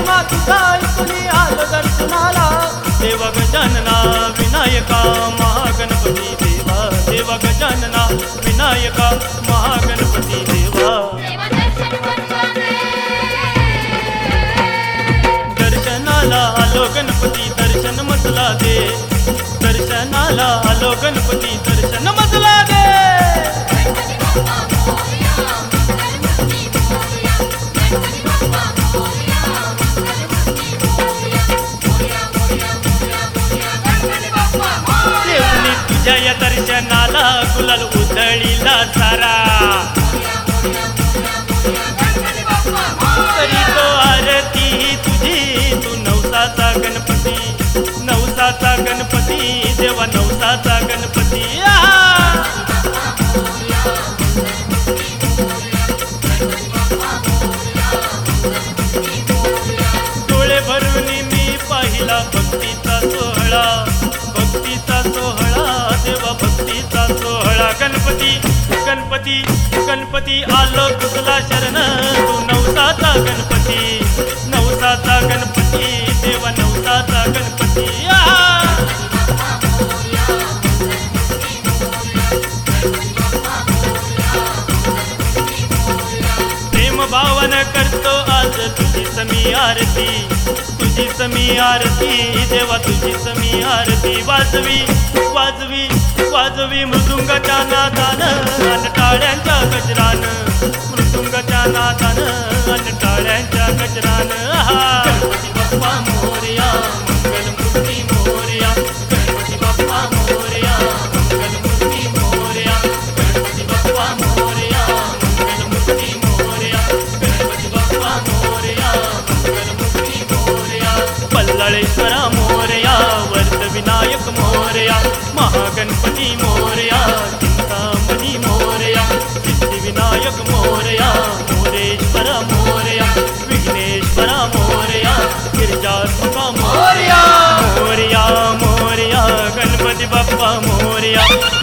महिमा तुझा ऐकून आलो दर्शनाला. देवा गजानना विनायका महागणपती देवा. देवा गजानना विनायका महागणपती देवा. दर्शनाला आलो गणपती दर्शन मजला दे. दर्शनाला आलो गणपती दर्शन मजला दे. तुझ्या या दर्शनाला गुलाल उधळीला सारा. तरी तो आरती तुझी तू नवसाचा गणपती. नवसाचा गणपती देवा नवसाचा गणपती. डोळे भरून मी पाहिला भक्तीचा सोहळा. भक्तीचा सोहळा देवा भक्तीचा सोहळा. गणपती गणपती गणपती आलो तुझला शरण. तू नवसाचा गणपती. नवसाचा गणपती देवा नवसाचा गणपती. प्रेम भावन करतो आज तुझी समी आरती. तुझी समी आरती देवा तुझी समी आरती. वाजवी वाजवी वाजवी मृदुंगाच्या नादान अन टाळ्यांच्या गजरान. मृदुंगाच्या नादान अन टाळ्यांच्या गजरान. गणपती बाप्पा मोरया मंगलमूर्ती मोरया. गणपती बाप्पा मोरया मंगलमूर्ती मोरया. गणपती बाप्पा मोरया मंगलमूर्ती मोरया. गणपती बाप्पा मोरया मंगलमूर्ती मोरया. पल्लाळेश्वरा मोरया वर्ध विनायक मोरया. महागणपती मोरया चिंतामणी मोरया. सिद्धिविनायक मोरया मोरेश्वर मोरया. विघ्नेश्वर मोरया गिरिजात्मका मोरया. मोरया मोरया गणपती बाप्पा मोरया.